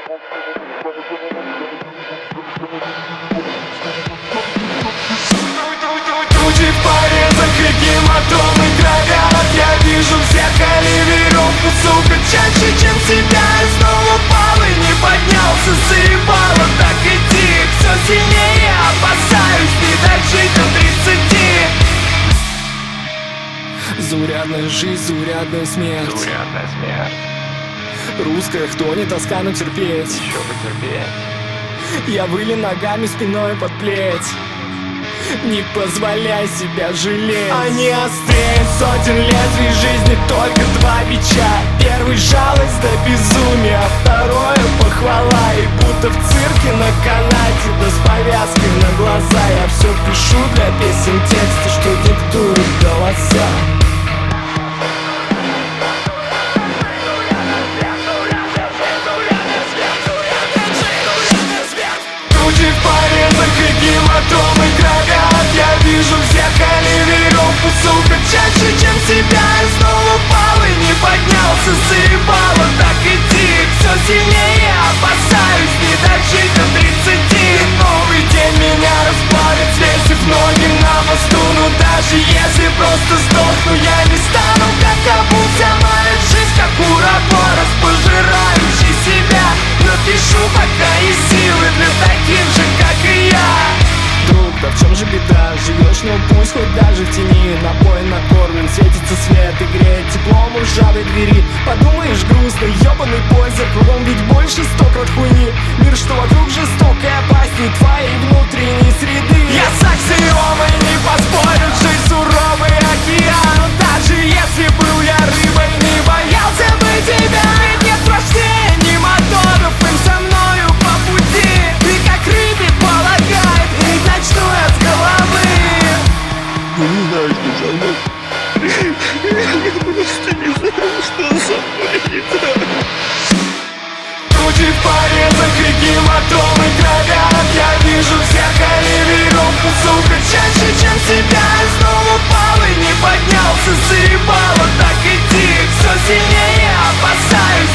Тучи в порезах и гематомы кровят. Я вижу в зеркале веревку, сука, чаще, чем себя. И снова упал и не поднялся, заебало так идти. Все сильнее опасаюсь не дожить до 30. Заурядная жизнь, заурядная смерть. Заурядная смерть. Русская, кто не тоска, но терпеть. Еще потерпеть. Я вылен ногами спиной под плеть. Не позволяй себя жалеть. Они острее сотен лезвий жизни, только два бича. Первый жалость до безумия, второе похвала. И будто в цирке на канате, да с повязкой на глаза. Я все пишу для песен тексты, что диктуют голоса. Тучи в порезах и гематомы кровят. Я вижу в зеркале веревку, сука, чаще, чем себя. И снова упал и не поднялся, заебало так идти. Все сильнее опасаюсь не дожить до 30. Новый день меня расплавит, свесив ноги на мосту. Но даже если просто сдохну, я не стану как кабу. Вся моя жизнь как уроборос, пожирающий себя. Но пишу, пока есть силы для таких же, как и я. Друг, да в чем же беда? Живешь, ну пусть хоть даже в тени. Напой накормлен, светится свет и греет теплом у ржавой двери. Подумаешь, грустно, ебаный польза. Кругом ведь больше 100 крат хуйни. Мир, что вокруг жесток и опасней твоей внутренней среды. Я с аксиомой не поспорю, жизнь суровый океан. Даже если был я рыбой, не боялся бы тебя. Ведь нет страшнее ни моторов, им со мною по пути. Ты как рыбе полагает, и начну я с головы. Не знаю, что со мной. Я просто не знаю, что со мной не так. Тучи в порезах и гематомы кровят. Я вижу в зеркале веревку, сука, чаще, чем себя. И снова упал и не поднялся, заебало так идти. Все сильнее опасаюсь